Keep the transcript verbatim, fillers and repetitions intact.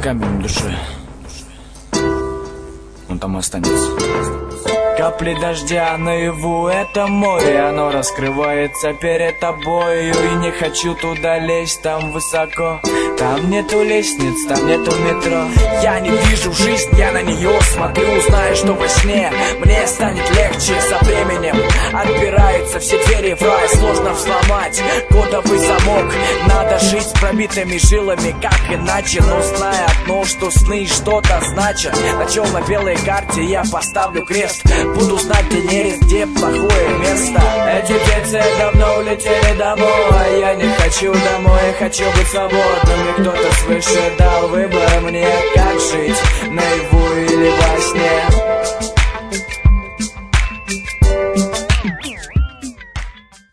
камень души. Он там и останется. Капли дождя наяву, это море. Оно раскрывается перед тобою. И не хочу туда лезть, там высоко. Там нету лестниц, там нету метро. Я не вижу жизнь, я на нее смотрю. Знаю, что во сне мне станет легче. Со временем отпираются все двери в рай. Сложно взломать кодовый замок. Надо жить с пробитыми жилами, как иначе. Но зная одно, что сны что-то значат. На черно-белой карте я поставлю крест. Буду знать, где нерест, где плохое место. Эти птицы давно улетели домой. Я не хочу домой, я хочу быть свободным. И кто-то свыше дал выбор мне, как жить наяву или во сне.